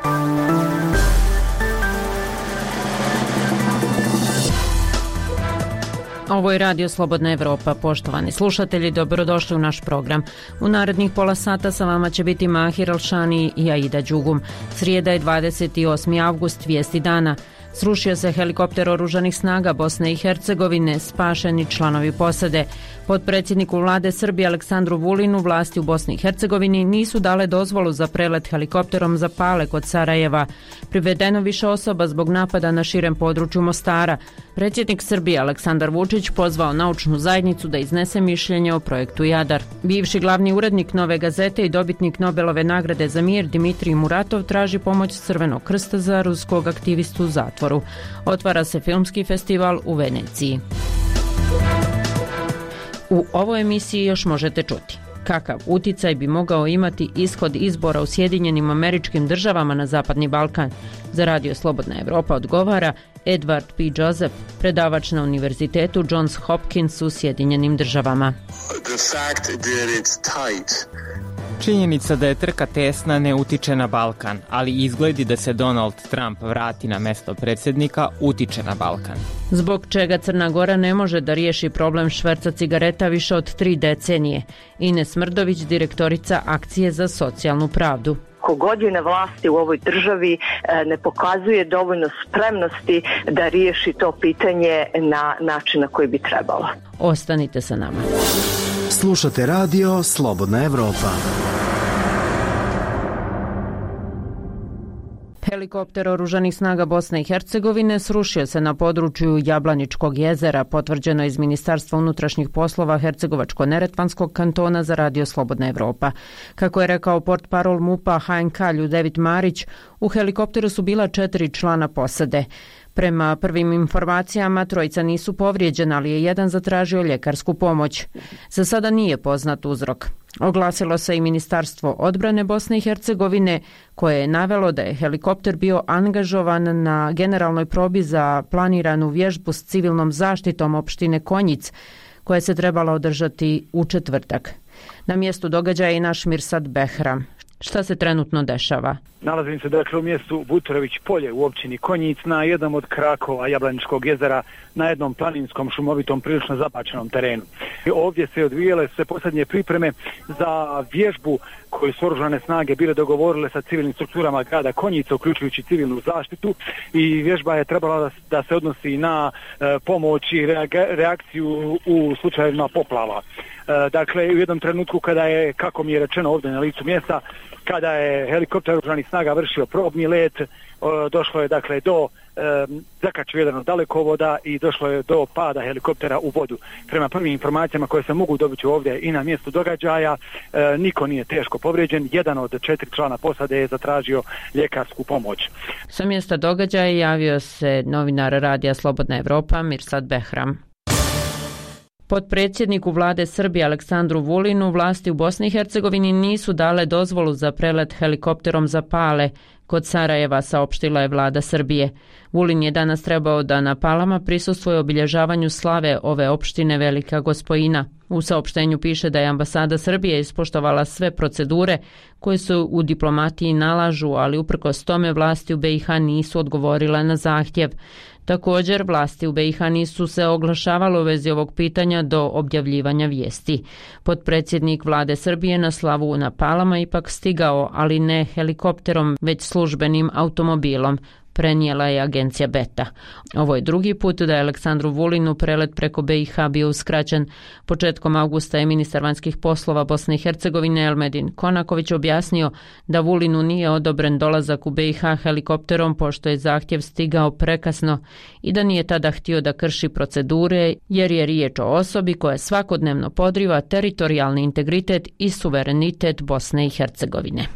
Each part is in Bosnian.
Ovo je Radio Slobodna Evropa. Poštovani slušatelji, dobrodošli u naš program. U narednih pola sata sa vama će biti Mahir Alšani i Aida Đugum. Srijeda je 28. avgust, vijesti dana. Srušio se helikopter oružanih snaga Bosne i Hercegovine, spašeni članovi posade. Potpredsjedniku vlade Srbije Aleksandru Vulinu vlasti u Bosni i Hercegovini nisu dale dozvolu za prelet helikopterom za Pale kod Sarajeva. Privedeno više osoba zbog napada na širem području Mostara. Predsjednik Srbije Aleksandar Vučić pozvao naučnu zajednicu da iznese mišljenje o projektu Jadar. Bivši glavni urednik Nove gazete i dobitnik Nobelove nagrade za mir Dimitrij Muratov traži pomoć Crvenog krsta za ruskog aktivistu u zatvoru. Otvara se filmski festival u Veneciji. U ovoj emisiji još možete čuti kakav uticaj bi mogao imati ishod izbora u Sjedinjenim Američkim Državama na Zapadni Balkan. Za Radio Slobodna Evropa odgovara Edward P. Joseph, predavač na Univerzitetu Johns Hopkins u Sjedinjenim Državama. Činjenica da je trka tesna ne utiče na Balkan, ali izgledi da se Donald Trump vrati na mesto predsjednika utiče na Balkan. Zbog čega Crna Gora ne može da riješi problem šverca cigareta više od 3 decenije. Ines Mrdović, direktorica Akcije za socijalnu pravdu. Kogod je na vlasti u ovoj državi ne pokazuje dovoljno spremnosti da riješi to pitanje na način na koji bi trebalo. Ostanite sa nama. Slušate radio Slobodna Evropa. Helikopter oružanih snaga Bosne i Hercegovine srušio se na području Jablaničkog jezera, potvrđeno iz Ministarstva unutrašnjih poslova Hercegovačko-neretvanskog kantona za Radio Slobodna Evropa. Kako je rekao portparol MUP-a HNK Ljudevit Marić, u helikopteru su bila 4 člana posade. Prema prvim informacijama, 3 nisu povrijeđena, ali je jedan zatražio ljekarsku pomoć. Za sada nije poznat uzrok. Oglasilo se i Ministarstvo odbrane Bosne i Hercegovine, koje je navelo da je helikopter bio angažovan na generalnoj probi za planiranu vježbu s civilnom zaštitom opštine Konjic, koja se trebala održati u četvrtak. Na mjestu događaja je i naš Mirsad Behram. Šta se trenutno dešava? Nalazim se dakle u mjestu Butrović polje u općini Konjic na jednom od krakova Jablaničkog jezera na jednom planinskom šumovitom prilično zapačenom terenu. Ovdje se odvijele sve posljednje pripreme za vježbu koju su oružane snage bile dogovorile sa civilnim strukturama grada Konjica, uključujući civilnu zaštitu, i vježba je trebala da se odnosi na pomoć i reakciju u slučajevima poplava. Dakle, u jednom trenutku kada je, kako mi je rečeno ovdje na licu mjesta, kada je helikopter oružanih snaga vršio probni let, došlo je dakle do zakačio jedan od dalekovoda i došlo je do pada helikoptera u vodu. Prema prvim informacijama koje se mogu dobiti ovdje i na mjestu događaja, niko nije teško povrijeđen. Jedan od 4 člana posade je zatražio ljekarsku pomoć. Sa mjesta događaja javio se novinar Radija Slobodna Evropa Mirsad Behram. Potpredsjedniku vlade Srbije Aleksandru Vulinu vlasti u Bosni i Hercegovini nisu dale dozvolu za prelet helikopterom za Pale kod Sarajeva, saopštila je vlada Srbije. Vulin je danas trebao da na Palama prisustvuje obilježavanju slave ove opštine Velika Gospojina. U saopštenju piše da je ambasada Srbije ispoštovala sve procedure koje su u diplomatiji nalažu, ali uprkos tome vlasti u BiH nisu odgovorile na zahtjev. Također, vlasti u BiH nisu se oglašavale u vezi ovog pitanja do objavljivanja vijesti. Potpredsjednik vlade Srbije na slavu na Palama ipak stigao, ali ne helikopterom, već službenim automobilom, prenijela je agencija Beta. Ovo je drugi put da je Aleksandru Vulinu prelet preko BiH bio uskraćen. Početkom avgusta je ministar vanjskih poslova Bosne i Hercegovine Elmedin Konaković objasnio da Vulinu nije odobren dolazak u BiH helikopterom pošto je zahtjev stigao prekasno i da nije tada htio da krši procedure jer je riječ o osobi koja svakodnevno podriva teritorijalni integritet i suverenitet Bosne i Hercegovine.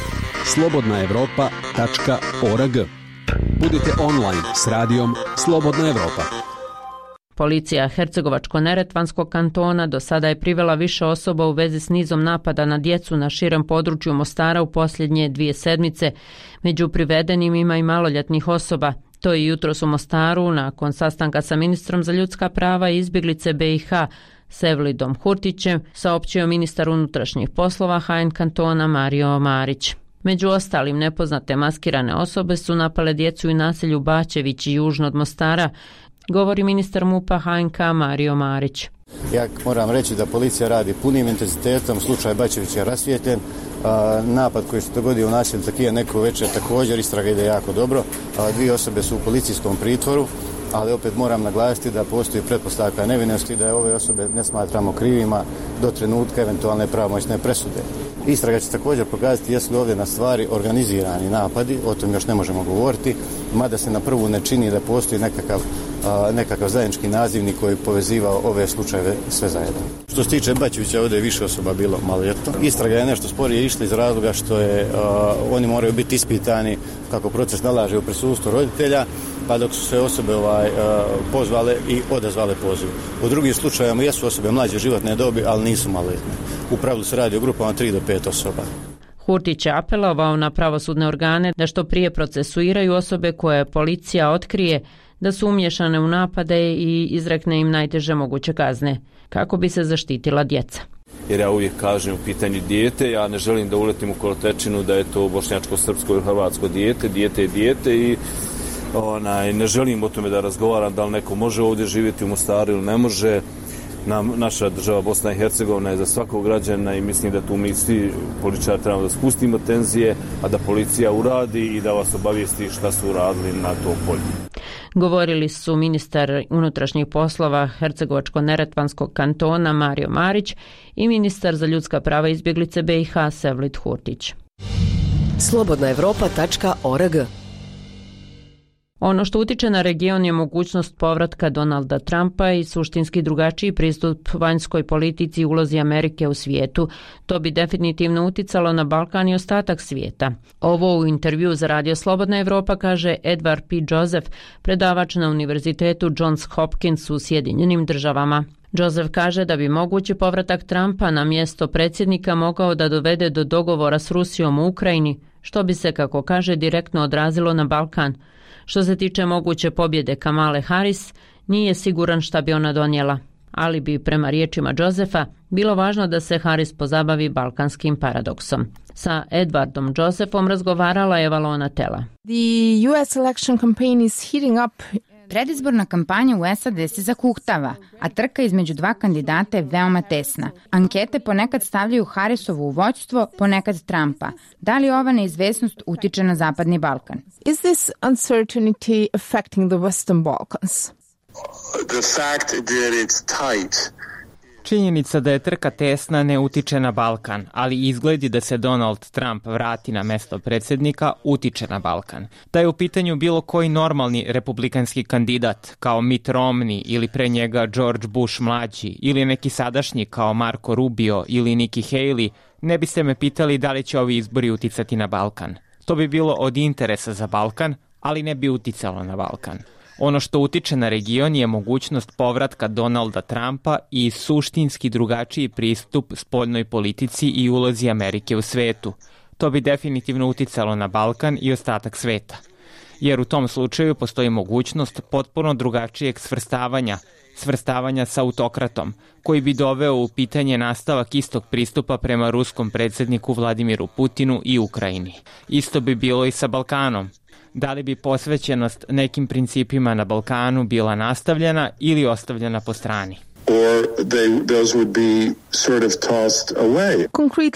slobodnaevropa.org. Budite online s radijom Slobodna Evropa. Policija Hercegovačko-neretvanskog kantona do sada je privela više osoba u vezi s nizom napada na djecu na širem području Mostara u posljednje 2 sedmice. Među privedenim ima i maloljetnih osoba. To je jutros u Mostaru nakon sastanka sa ministrom za ljudska prava i izbjeglice BiH Sevlidom Hurtićem, saopćio ministar unutrašnjih poslova HN kantona Mario Marić. Među ostalim, nepoznate maskirane osobe su napale djecu u naselju Bačević južno od Mostara, govori ministar MUP-a HNK Mario Marić. Ja moram reći da policija radi punim intenzitetom, slučaj Bačević je rasvijetljen, napad koji se dogodio u naselju Takija neko večer također, istraga ide jako dobro, 2 osobe su u policijskom pritvoru, ali opet moram naglasiti da postoji pretpostavka nevinosti, da je ove osobe ne smatramo krivima do trenutka eventualne pravomoćne presude. Istraga će također pokazati jesu li ovdje na stvari organizirani napadi, o tom još ne možemo govoriti, mada se na prvu ne čini da postoji nekakav zajednički nazivnik koji povezivao ove slučajeve sve zajedno. Što se tiče Bačevića, ovdje je više osoba bilo maloljetno. Istraga je nešto sporije išla iz razloga što oni moraju biti ispitani kako proces nalaže u prisustvu roditelja, pa dok su se osobe pozvale i odazvale pozivu. U drugim slučajevima jesu osobe mlađe životne dobi, ali nisu maloljetne. U pravilu se radi o grupama 3 do 5 osoba. Hurtić je apelovao na pravosudne organe da što prije procesuiraju osobe koje policija otkrije da su umješane u napade i izrekne im najteže moguće kazne, kako bi se zaštitila djeca. Jer ja uvijek kažem u pitanju dijete, ja ne želim da uletim u kolotečinu da je to bošnjačko, srpsko ili hrvatsko dijete je dijete i ne želim o tome da razgovaram da li neko može ovdje živjeti u Mostaru ili ne može. Naša država Bosna i Hercegovina je za svakog građana i mislim da tu mi svi političari trebamo da spustimo tenzije, a da policija uradi i da vas obavijesti šta su uradili na tom polju. Govorili su ministar unutrašnjih poslova Hercegovačko-neretvanskog kantona Mario Marić i ministar za ljudska prava i izbjeglice BiH Sevlit Hurtić. Slobodnaevropa.org. Ono što utiče na region je mogućnost povratka Donalda Trumpa i suštinski drugačiji pristup vanjskoj politici i ulozi Amerike u svijetu. To bi definitivno uticalo na Balkan i ostatak svijeta. Ovo u intervju za Radio Slobodna Evropa kaže Edward P. Joseph, predavač na Univerzitetu Johns Hopkins u Sjedinjenim Državama. Joseph kaže da bi mogući povratak Trumpa na mjesto predsjednika mogao da dovede do dogovora s Rusijom u Ukrajini, što bi se, kako kaže, direktno odrazilo na Balkan. Što se tiče moguće pobjede Kamale Harris, nije siguran šta bi ona donijela, ali bi, prema riječima Josefa, bilo važno da se Harris pozabavi balkanskim paradoksom. Sa Edwardom Josephom razgovarala je Valona Tela. The US election campaign is heating up. Predizborna kampanja u SAD se zakuhtava, a trka između 2 kandidata je veoma tesna. Ankete ponekad stavljaju Harrisovu u vođstvo, ponekad Trumpa. Da li ova neizvesnost utiče na Zapadni Balkan? Is this uncertainty affecting the Western Balkans? The fact that it's tight. Činjenica da je trka tesna ne utiče na Balkan, ali izgledi da se Donald Trump vrati na mesto predsjednika utiče na Balkan. Da je u pitanju bilo koji normalni republikanski kandidat kao Mitt Romney ili pre njega George Bush mlađi ili neki sadašnji kao Marco Rubio ili Nikki Haley, ne biste me pitali da li će ovi izbori uticati na Balkan. To bi bilo od interesa za Balkan, ali ne bi uticalo na Balkan. Ono što utiče na region je mogućnost povratka Donalda Trumpa i suštinski drugačiji pristup spoljnoj politici i ulozi Amerike u svetu. To bi definitivno uticalo na Balkan i ostatak sveta. Jer u tom slučaju postoji mogućnost potpuno drugačijeg svrstavanja sa autokratom, koji bi doveo u pitanje nastavak istog pristupa prema ruskom predsjedniku Vladimiru Putinu i Ukrajini. Isto bi bilo i sa Balkanom. Da li bi posvećenost nekim principima na Balkanu bila nastavljena ili ostavljena po strani? Those would be sort of tossed away.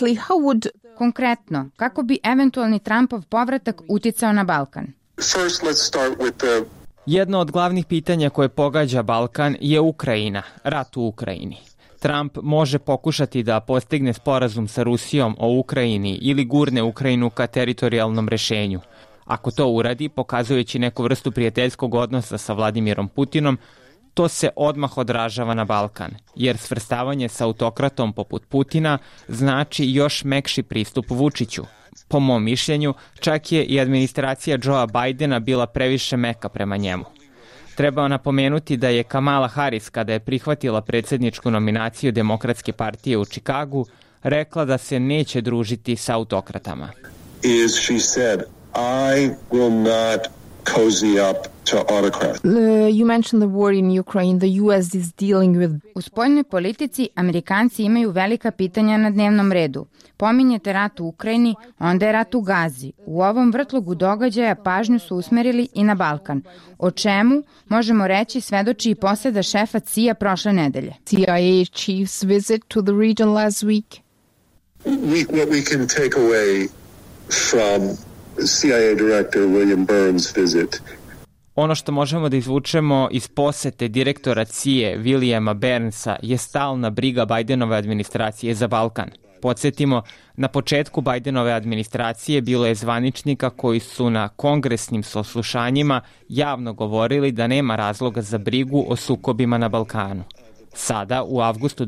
Konkretno, kako bi eventualni Trumpov povratak uticao na Balkan? First, let's start with Jedno od glavnih pitanja koje pogađa Balkan je Ukrajina, rat u Ukrajini. Trump može pokušati da postigne sporazum sa Rusijom o Ukrajini ili gurne Ukrajinu ka teritorijalnom rešenju. Ako to uradi, pokazujući neku vrstu prijateljskog odnosa sa Vladimirom Putinom, to se odmah odražava na Balkan, jer svrstavanje sa autokratom poput Putina znači još mekši pristup Vučiću. Po mom mišljenju, čak je i administracija Joea Bidena bila previše meka prema njemu. Treba napomenuti da je Kamala Harris, kada je prihvatila predsjedničku nominaciju Demokratske partije u Čikagu, rekla da se neće družiti sa autokratama. She said, I will not cozy up to autocrats. You mentioned the war in Ukraine. The U.S. is dealing with... U spoljnoj politici Amerikanci imaju velika pitanja na dnevnom redu. Pominjete rat u Ukrajini, onda je rat u Gazi. U ovom vrtlogu događaja pažnju su usmerili i na Balkan. O čemu, možemo reći, svedoči i poseda šefa CIA prošle nedelje. CIA chief's visit to the region last week. What we can take away from CIA Director William Burns' visit. Ono što možemo da izvučemo iz posete direktora CIA Williama Burnsa je stalna briga Bidenove administracije za Balkan. Podsjetimo, na početku Bidenove administracije bilo je zvaničnika koji su na kongresnim saslušanjima javno govorili da nema razloga za brigu o sukobima na Balkanu. Sada, u avgustu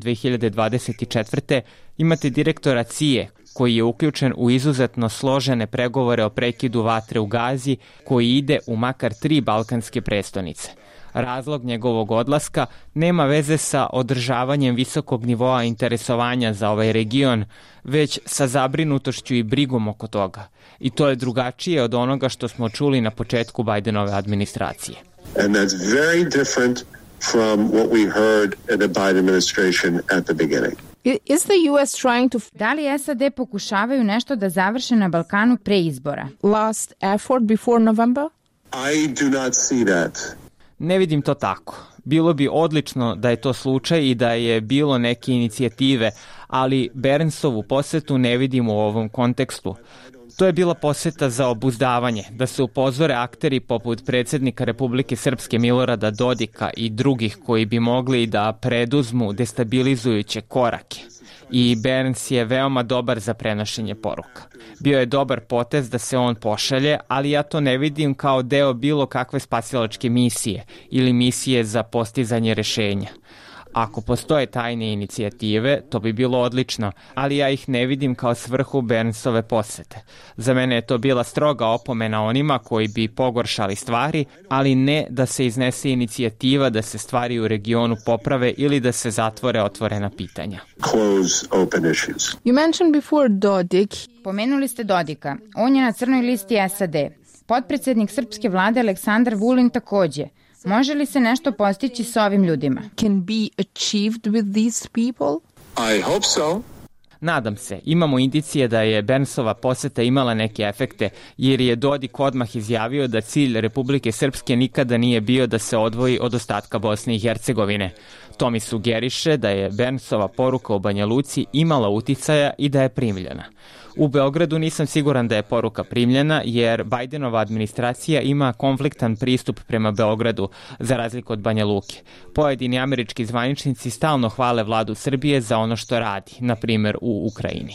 2024. imate direktora CIA koji je uključen u izuzetno složene pregovore o prekidu vatre u Gazi koji ide u makar 3 balkanske prestonice. Razlog njegovog odlaska nema veze sa održavanjem visokog nivoa interesovanja za ovaj region, već sa zabrinutošću i brigom oko toga. I to je drugačije od onoga što smo čuli na početku Bidenove administracije. And that's very different from what we heard at the Biden administration at the beginning. Is the U.S. trying to... Da li SAD pokušavaju nešto da završe na Balkanu pre izbora? Last effort before November? I do not see that. Ne vidim to tako. Bilo bi odlično da je to slučaj i da je bilo neke inicijative, ali Burnsovu posetu ne vidim u ovom kontekstu. To je bila poseta za obuzdavanje, da se upozore akteri poput predsjednika Republike Srpske Milorada Dodika i drugih koji bi mogli da preduzmu destabilizujuće korake. I Burns je veoma dobar za prenošenje poruka. Bio je dobar potez da se on pošalje, ali ja to ne vidim kao deo bilo kakve spasilačke misije ili misije za postizanje rešenja. Ako postoje tajne inicijative, to bi bilo odlično, ali ja ih ne vidim kao svrhu Burnsove posete. Za mene je to bila stroga opomena onima koji bi pogoršali stvari, ali ne da se iznese inicijativa da se stvari u regionu poprave ili da se zatvore otvorena pitanja. Close open issues. You mentioned before Dodik. Pomenuli ste Dodika. On je na crnoj listi SAD. Potpredsednik srpske vlade Aleksandar Vulin takođe. Može li se nešto postići sa ovim ljudima? Can be achieved with these people? I hope so. Nadam se, imamo indicije da je Burnsova poseta imala neke efekte, jer je Dodik odmah izjavio da cilj Republike Srpske nikada nije bio da se odvoji od ostatka Bosne i Hercegovine. To mi sugeriše da je Burnsova poruka o Banja Luci imala uticaja i da je primljena. U Beogradu nisam siguran da je poruka primljena, jer Bidenova administracija ima konfliktan pristup prema Beogradu, za razliku od Banja Luke. Pojedini američki zvaničnici stalno hvale vladu Srbije za ono što radi, na primjer u Ukrajini.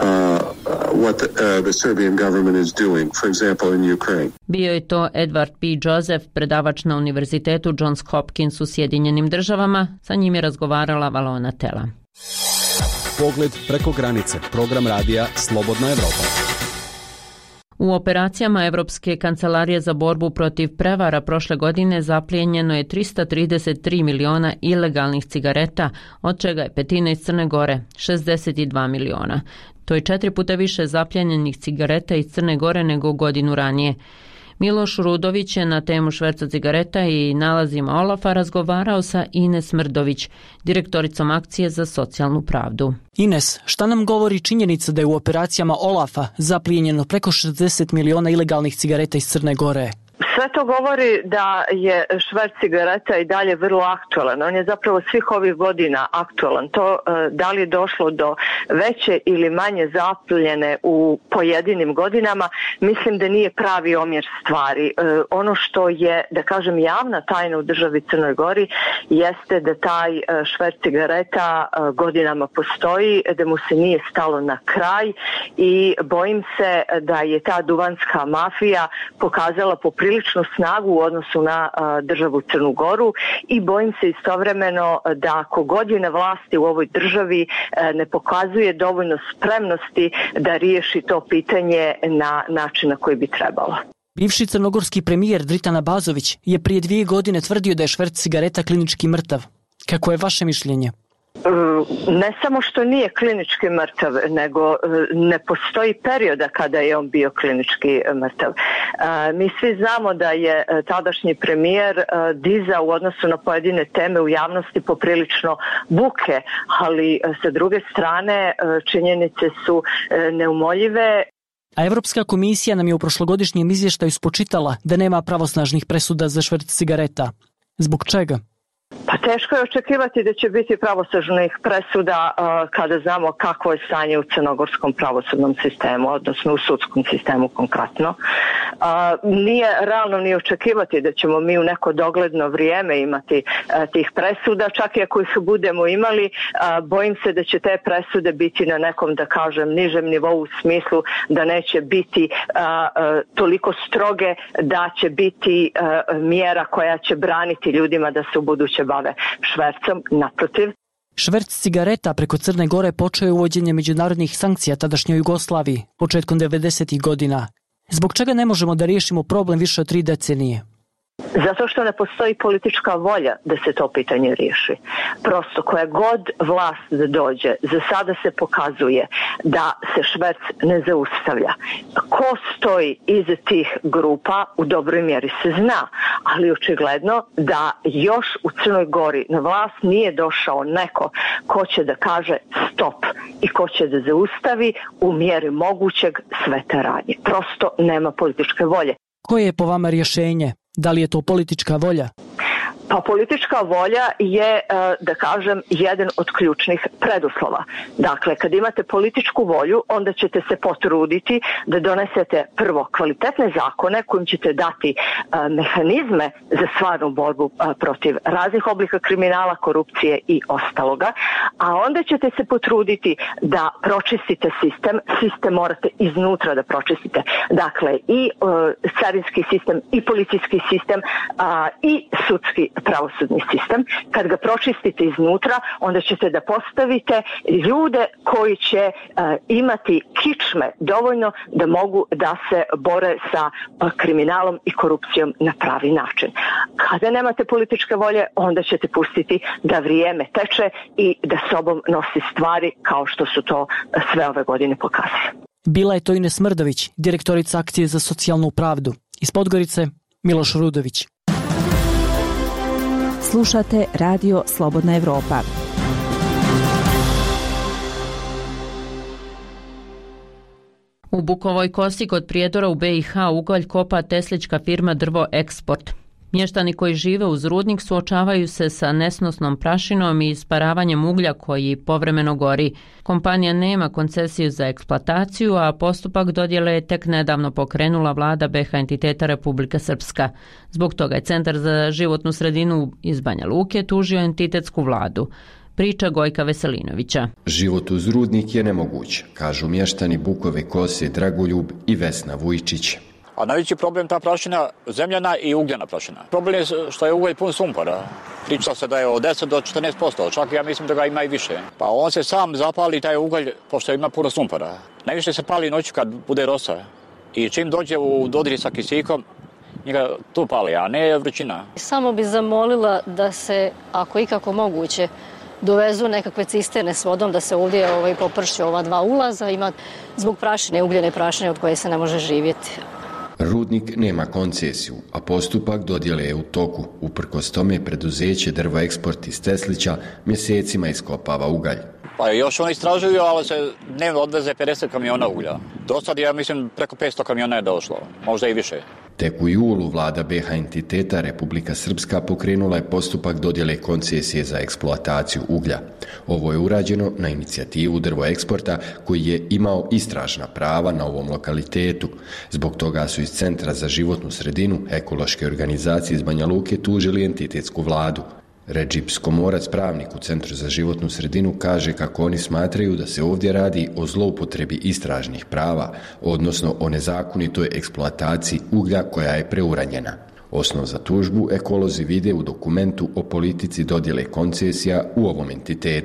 The Serbian government is doing, for example, in Ukraine. Bio je to Edward P. Joseph, predavač na Univerzitetu Johns Hopkins u Sjedinjenim državama. Sa njim je razgovarala Valona Tela. Pogled preko granice, program radija Slobodna Evropa. U operacijama Evropske kancelarije za borbu protiv prevara prošle godine zaplijenjeno je 333 miliona ilegalnih cigareta, od čega je petina iz Crne Gore, 62 miliona. To je 4 puta više zapljenjenih cigareta iz Crne Gore nego godinu ranije. Miloš Rudović je na temu šverca cigareta i nalazima Olafa razgovarao sa Ines Mrdović, direktoricom akcije za socijalnu pravdu. Ines, šta nam govori činjenica da je u operacijama Olafa zaplijenjeno preko 60 miliona ilegalnih cigareta iz Crne Gore? Sve to govori da je šverc cigareta i dalje vrlo aktualan. On je zapravo svih ovih godina aktualan. To da li je došlo do veće ili manje zapljene u pojedinim godinama, mislim da nije pravi omjer stvari. Ono što je, da kažem, javna tajna u državi Crnoj Gori jeste da taj šverc cigareta godinama postoji, da mu se nije stalo na kraj i bojim se da je ta duvanska mafija pokazala popriličnu snagu u odnosu na državu Crnu Goru i bojim se istovremeno da ako god je na vlasti u ovoj državi ne pokazuje dovoljno spremnosti da riješi to pitanje na način na koji bi trebalo. Bivši crnogorski premijer Dritan Abazović je prije 2 godine tvrdio da je šverc cigareta klinički mrtav. Kako je vaše mišljenje? Ne samo što nije klinički mrtav, nego ne postoji perioda kada je on bio klinički mrtav. Mi svi znamo da je tadašnji premijer dizao u odnosu na pojedine teme u javnosti poprilično buke, ali sa druge strane činjenice su neumoljive. A Evropska komisija nam je u prošlogodišnjem izvještaju spočitala da nema pravosnažnih presuda za šverc cigareta. Zbog čega? Pa teško je očekivati da će biti pravosnažnih presuda kada znamo kakvo je stanje u crnogorskom pravosudnom sistemu, odnosno u sudskom sistemu konkretno. Nije realno ni očekivati da ćemo mi u neko dogledno vrijeme imati tih presuda, čak i ako ih budemo imali, bojim se da će te presude biti na nekom, da kažem, nižem nivou u smislu da neće biti toliko stroge da će biti mjera koja će braniti ljudima da se u buduće bave švercom, naprotiv. Šverc cigareta preko Crne Gore počeo je uvođenje međunarodnih sankcija tadašnjoj Jugoslaviji početkom 90. godina. Zbog čega ne možemo da riješimo problem više od 3 decenije? Zato što ne postoji politička volja da se to pitanje riješi. Prosto koja god vlast da dođe, za sada se pokazuje da se šverc ne zaustavlja. Ko stoji iza tih grupa u dobroj mjeri se zna, ali očigledno da još u Crnoj Gori na vlast nije došao neko ko će da kaže stop i ko će da zaustavi u mjeri mogućeg sve te radnje. Prosto nema političke volje. Koje je po vama rješenje? Da li je to politička volja? Pa politička volja je, da kažem, jedan od ključnih preduslova. Dakle, kad imate političku volju, onda ćete se potruditi da donesete prvo kvalitetne zakone kojim ćete dati mehanizme za stvarnu borbu protiv raznih oblika kriminala, korupcije i ostaloga, a onda ćete se potruditi da pročistite sistem morate iznutra da pročistite. Dakle, i carinski sistem, i policijski sistem, i sudski pravosudni sistem. Kad ga pročistite iznutra, onda ćete da postavite ljude koji će imati kičme dovoljno da mogu da se bore sa kriminalom i korupcijom na pravi način. Kada nemate političke volje, onda ćete pustiti da vrijeme teče i da sobom nosi stvari kao što su to sve ove godine pokazali. Bila je to Ines Smrdović, direktorica Akcije za socijalnu pravdu. Iz Podgorice, Miloš Rudović. Slušate Radio Slobodna Evropa. U Bukovoj Kosi kod Prijedora u BiH ugalj kopa teslička firma Drvo Eksport. Mještani koji žive uz rudnik suočavaju se sa nesnosnom prašinom i isparavanjem uglja koji povremeno gori. Kompanija nema koncesiju za eksploataciju, a postupak dodjele je tek nedavno pokrenula vlada BiH entiteta Republika Srpska. Zbog toga je Centar za životnu sredinu iz Banja Luke tužio entitetsku vladu. Priča Gojka Veselinovića. Život uz rudnik je nemoguć, kažu mještani Bukove Kose Dragoljub i Vesna Vujčić. A najveći problem ta prašina zemljana i ugljena prašina. Problem je što je ugalj pun sumpora. Priča se da je od 10 do 14%, čak ja mislim da ga ima i više. Pa on se sam zapali taj ugalj pošto ima puno sumpora. Najviše se pali noću kad bude rosa. I čim dođe u dodir sa kisikom, njega tu pali, a ne vrućina. Samo bi zamolila da se, ako ikako moguće, dovezu nekakve cisterne s vodom, da se ovdje poprši ova 2 ulaza. Ima zbog prašine, ugljene prašine od koje se ne može živjeti. Rudnik nema koncesiju, a postupak dodjele je u toku. Uprkos tome preduzeće Drvo Eksport iz Teslića mjesecima iskopava ugalj. Pa još oni istražuju, ali se dnevno odveze 50 kamiona uglja. Do sad ja mislim preko 500 kamiona je došlo, možda i više. Tek u julu vlada BiH entiteta Republika Srpska pokrenula je postupak dodjele koncesije za eksploataciju uglja. Ovo je urađeno na inicijativu Drvo Eksporta koji je imao istražna prava na ovom lokalitetu. Zbog toga su iz Centra za životnu sredinu ekološke organizacije iz Banja Luke tužili entitetsku vladu. Redžip Skomorac, pravnik u Centru za životnu sredinu, kaže kako oni smatraju da se ovdje radi o zloupotrebi istražnih prava, odnosno o nezakonitoj eksploataciji uglja koja je preuranjena. Osnov za tužbu ekolozi vide u dokumentu o politici dodjele koncesija u ovom entitetu.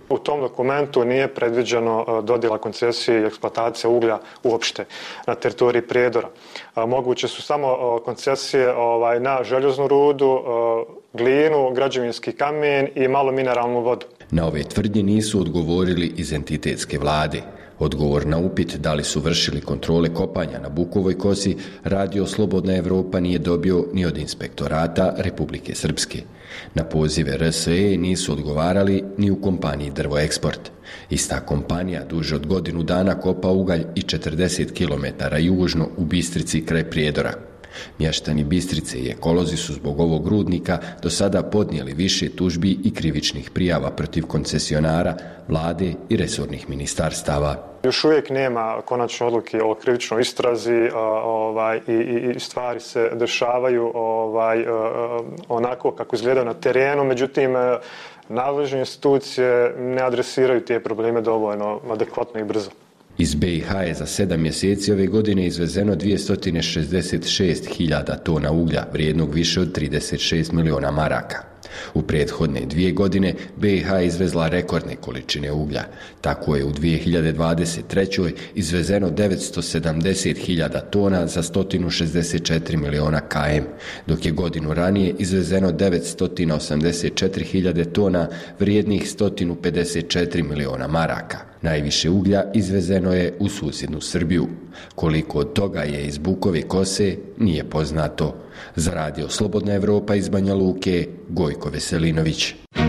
U tom dokumentu nije predviđeno dodjela koncesije i eksploatacija uglja uopšte na teritoriji Prijedora. Moguće su samo koncesije na željeznu rudu, glinu, građevinski kamen i malo mineralnu vodu. Na ove tvrdnje nisu odgovorili iz entitetske vlade. Odgovor na upit da li su vršili kontrole kopanja na Bukovoj kosi, Radio Slobodna Evropa nije dobio ni od inspektorata Republike Srpske. Na pozive RSE nisu odgovarali ni u kompaniji Drvoeksport. Ista kompanija duže od godinu dana kopa ugalj i 40 km južno u Bistrici kraj Prijedora. Mještani Bistrice i ekolozi su zbog ovog rudnika do sada podnijeli više tužbi i krivičnih prijava protiv koncesionara, vlade i resornih ministarstava. Još uvijek nema konačne odluke o krivičnoj istrazi i stvari se dešavaju onako kako izgledaju na terenu, međutim nadležne institucije ne adresiraju te probleme dovoljno adekvatno i brzo. Iz BiH je za 7 mjeseci ove godine izvezeno 266.000 tona uglja, vrijednog više od 36 miliona maraka. U prethodne 2 godine BiH je izvezla rekordne količine uglja. Tako je u 2023. izvezeno 970.000 tona za 164 miliona km, dok je godinu ranije izvezeno 984.000 tona vrijednih 154 miliona maraka. Najviše uglja izvezeno je u susjednu Srbiju. Koliko od toga je iz Bukove kose, nije poznato. Za Radio Slobodna Evropa iz Banja Luke, Gojko Veselinović.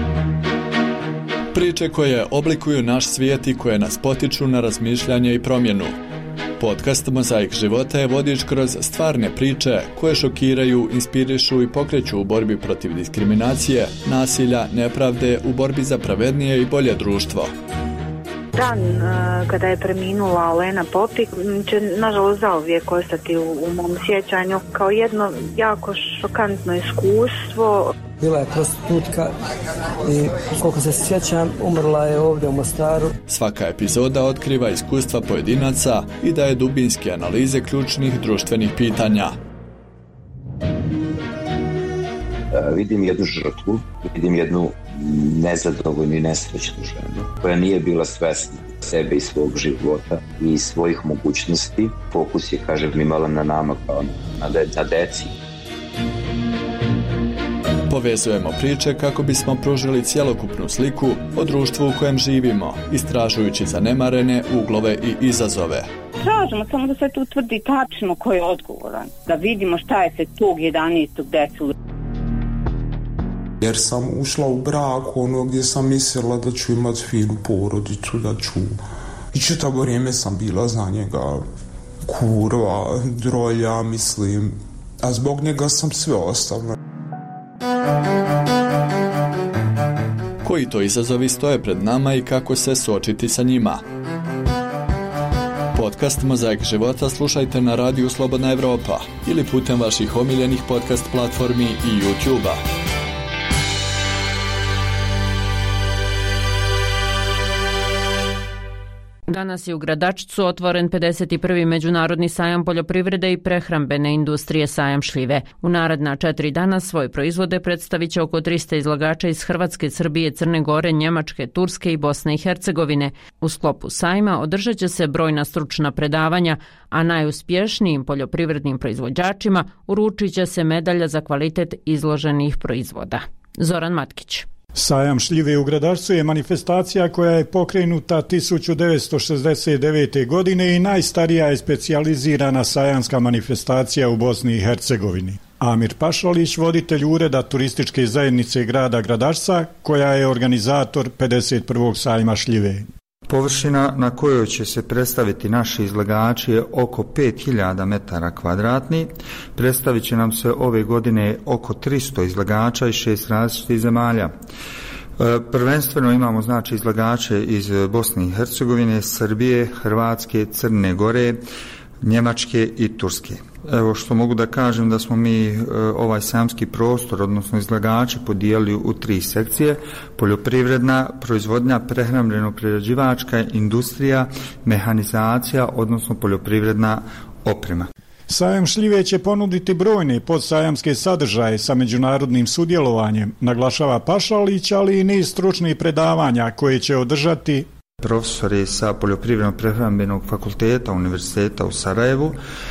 Priče koje oblikuju naš svijet i koje nas potiču na razmišljanje i promjenu. Podcast Mozaik života je vodič kroz stvarne priče koje šokiraju, inspirišu i pokreću u borbi protiv diskriminacije, nasilja, nepravde, u borbi za pravednije i bolje društvo. Dan kada je preminula Olena Popik će nažalost zauvijek ostati u mom sjećanju kao jedno jako šokantno iskustvo. Bila je prostitutka i koliko se sjećam umrla je ovdje u Mostaru. Svaka epizoda otkriva iskustva pojedinaca i daje dubinske analize ključnih društvenih pitanja. Vidim jednu žrtvu, vidim jednu nezadovoljnu i nesrećnu ženu koja nije bila svesna sebe i svog života i svojih mogućnosti. Fokus je, kažem, imala na nama kao na deci. Povezujemo priče kako bismo pružili cjelokupnu sliku o društvu u kojem živimo, istražujući zanemarene uglove i izazove. Tražimo samo da se tu utvrdi tačno ko je odgovoran, da vidimo šta je se tog 11. desilo. Jer sam ušla u brak gdje sam mislila da ću imati finu porodicu, da ću... I čitavo vrijeme sam bila za njega kurva, drolja, mislim. A zbog njega sam sve ostavila. Koji to izazovi stoje pred nama i kako se suočiti sa njima? Podcast Mozaik života slušajte na Radiju Slobodna Evropa ili putem vaših omiljenih podcast platformi i YouTube-a. Danas je u Gradačcu otvoren 51. Međunarodni sajam poljoprivrede i prehrambene industrije sajam šljive. U naredna 4 dana svoje proizvode predstavit će oko 300 izlagača iz Hrvatske, Srbije, Crne Gore, Njemačke, Turske i Bosne i Hercegovine. U sklopu sajma održat će se brojna stručna predavanja, a najuspješnijim poljoprivrednim proizvođačima uručit će se medalja za kvalitet izloženih proizvoda. Zoran Matkić. Sajam šljive u Gradačcu je manifestacija koja je pokrenuta 1969. godine i najstarija je specijalizirana sajamska manifestacija u Bosni i Hercegovini. Amir Pašalić, voditelj ureda turističke zajednice grada Gradačca, koja je organizator 51. sajma šljive. Površina na kojoj će se predstaviti naši izlagači je oko 5000 metara kvadratnih. Predstavit će nam se ove godine oko 300 izlagača iz 6 različitih zemalja. Prvenstveno imamo znači izlagače iz Bosne i Hercegovine, Srbije, Hrvatske, Crne Gore, Njemačke i Turske. Evo što mogu da kažem da smo mi ovaj sajamski prostor, odnosno izlagače, podijelili u 3 sekcije: poljoprivredna, proizvodnja, prehrambeno-prerađivačka industrija, mehanizacija, odnosno poljoprivredna oprema. Sajam šljive će ponuditi brojne podsajamske sadržaje sa međunarodnim sudjelovanjem, naglašava Pašalić, ali i niz stručnih predavanja koje će održati profesori sa Poljoprivredno-prehrambenog fakulteta Univerziteta u Sarajevu.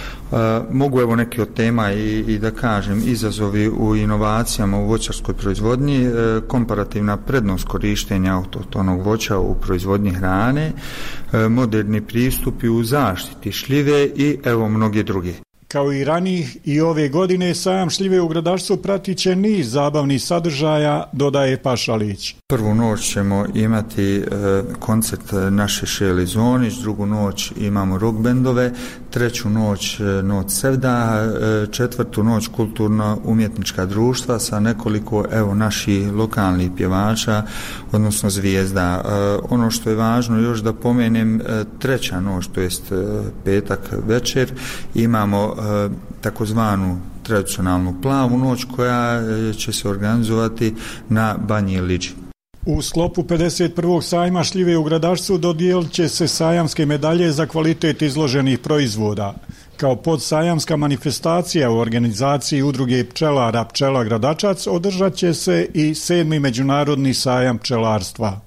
Mogu evo neke od tema i da kažem izazovi u inovacijama u voćarskoj proizvodnji, komparativna prednost korištenja autohtonog voća u proizvodnji hrane, moderni pristupi u zaštiti šljive i evo mnoge druge. Kao i ranijih i ove godine sajam šljive u Gradačcu pratit će niz zabavnih sadržaja, dodaje Pašalić. Prvu noć ćemo imati koncert naše Šeli Zonić, drugu noć imamo rock bendove, treću noć Noć Sevda, četvrtu noć kulturno umjetnička društva sa nekoliko naših lokalnih pjevača, odnosno zvijezda. Ono što je važno još da pomenem, treća noć, to jest petak večer, imamo takozvanu tradicionalnu plavu noć koja će se organizovati na Banji Liđi. U sklopu 51. sajma šljive u Gradačcu dodijelit će se sajamske medalje za kvalitet izloženih proizvoda. Kao podsajamska manifestacija u organizaciji udruge pčelara Pčela Gradačac održat će se i 7. međunarodni sajam pčelarstva.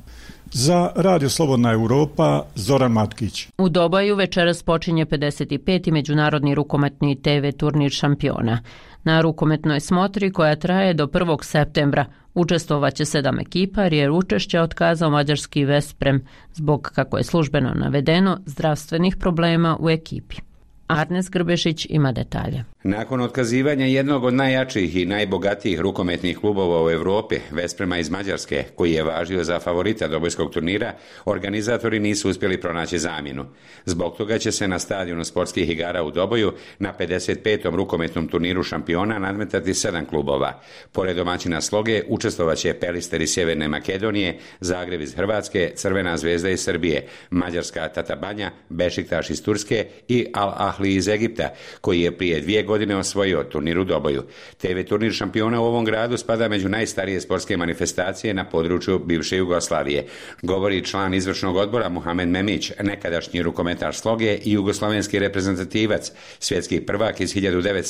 Za Radio Slobodna Europa, Zoran Matkić. U Dobaju večeras počinje 55. međunarodni rukometni TV turnir šampiona. Na rukometnoj smotri koja traje do 1. septembra učestvovaće 7 ekipa jer učešće otkazao mađarski Vesprem zbog, kako je službeno navedeno, zdravstvenih problema u ekipi. Arnes Grbešić ima detalje. Nakon otkazivanja jednog od najjačih i najbogatijih rukometnih klubova u Europi, Vesprema iz Mađarske, koji je važio za favorita dobojskog turnira, organizatori nisu uspjeli pronaći zamjenu. Zbog toga će se na stadionu sportskih igara u Doboju na 55. rukometnom turniru šampiona nadmetati 7 klubova. Pored domaćina Sloge učestvovaće Pelister iz Sjeverne Makedonije, Zagreb iz Hrvatske, Crvena zvezda iz Srbije, Mađarska Tata Banja, Bešiktaš iz Turske i Al Ahli iz Egipta, koji je prije 2 godine osvojio turnir u Doboju. TV turnir šampiona u ovom gradu spada među najstarije sportske manifestacije na području bivše Jugoslavije. Govori član izvršnog odbora Muhamed Memić, nekadašnji rukometaš Sloge i jugoslovenski reprezentativac, svjetski prvak iz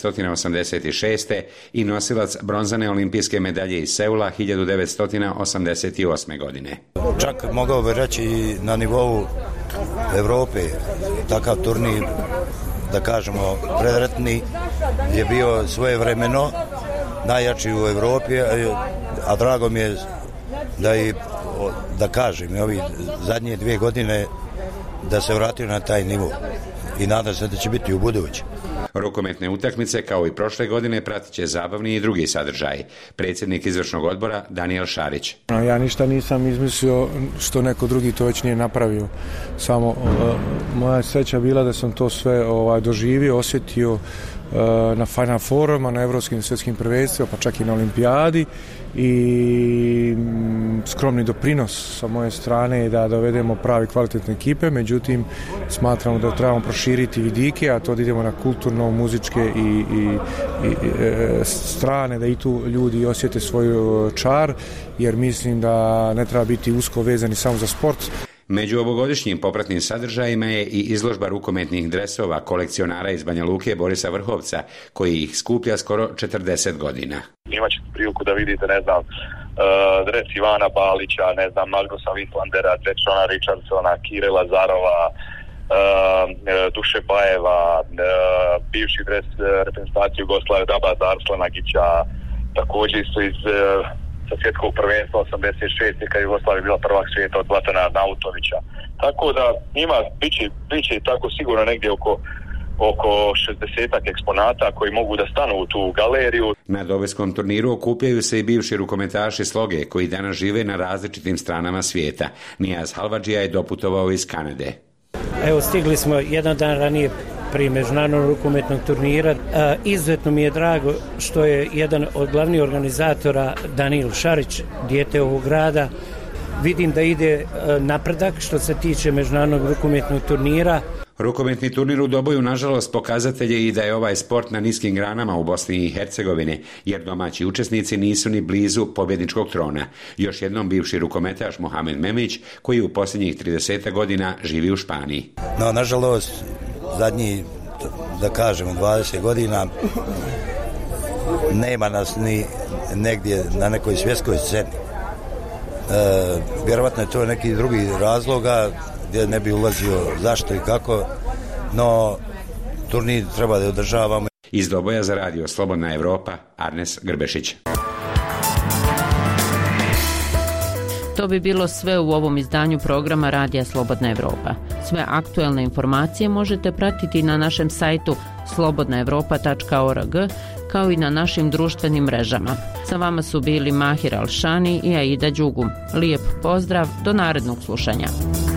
1986. i nosilac bronzane olimpijske medalje iz Seula 1988. godine. Čak mogao bi reći na nivou Europe takav turnir, da kažemo predratni, je bio svojevremeno najjači u Europi, a drago mi je da kažem ovi zadnje 2 godine da se vratio na taj nivo i nadam se da će biti u budući. Rukometne utakmice kao i prošle godine pratit će zabavni i drugi sadržaj. Predsjednik izvršnog odbora Daniel Šarić. Ja ništa nisam izmislio što neko drugi to već nije napravio. Samo moja sreća bila da sam to sve doživio, osjetio na Final Foruma, na evropskim svjetskim prvenstvima, pa čak i na olimpijadi, i skromni doprinos sa moje strane je da dovedemo pravi kvalitetne ekipe, međutim smatramo da trebamo proširiti vidike, a to da idemo na kulturno, muzičke i strane, da i tu ljudi osjete svoj čar, jer mislim da ne treba biti usko vezani samo za sport. Među ovogodišnjim popratnim sadržajima je i izložba rukometnih dresova kolekcionara iz Banja Luke Borisa Vrhovca, koji ih skuplja skoro 40 godina. Imat ćete priliku da vidite, dres Ivana Balića, Margosa Vitlandera, dres Šona Richardsona, Kire Lazarova, Duše Bajeva, bivši dres reprezentacije Jugoslavije Dabata Arslanagića, također isto iz sa svjetskog prvenstva 86. kad je Jugoslavija bila prvak svijeta od Zlatana Nautovića. Tako da biće tako sigurno negdje oko 60-ak eksponata koji mogu da stanu u tu galeriju. Na dobojskom turniru okupljaju se i bivši rukometaši Sloge koji danas žive na različitim stranama svijeta. Nijaz Halvadžija je doputovao iz Kanade. Evo, stigli smo jedan dan ranije prije međunarodnog rukometnog turnira. Izuzetno mi je drago što je jedan od glavnih organizatora Daniel Šarić, dijete ovog grada. Vidim da ide napredak što se tiče međunarodnog rukometnog turnira. Rukometni turnir u Doboju nažalost pokazatelj je i da je ovaj sport na niskim granama u Bosni i Hercegovini, jer domaći učesnici nisu ni blizu pobjedničkog trona. Još jednom bivši rukometaš Muhamed Memić, koji u posljednjih 30 godina živi u Španiji. Nažalost, da kažemo, 20 godina, nema nas ni negdje na nekoj svjetskoj sceni. Vjerovatno je to neki drugi razloga gdje ne bi ulazio zašto i kako, no turnir treba da održavamo. Iz Doboja za radio Slobodna Evropa, Arnes Grbešić. To bi bilo sve u ovom izdanju programa Radija Slobodna Evropa. Sve aktuelne informacije možete pratiti na našem sajtu slobodnaevropa.org, kao i na našim društvenim mrežama. Sa vama su bili Mahir Alšani i Aida Đugum. Lijep pozdrav, do narednog slušanja.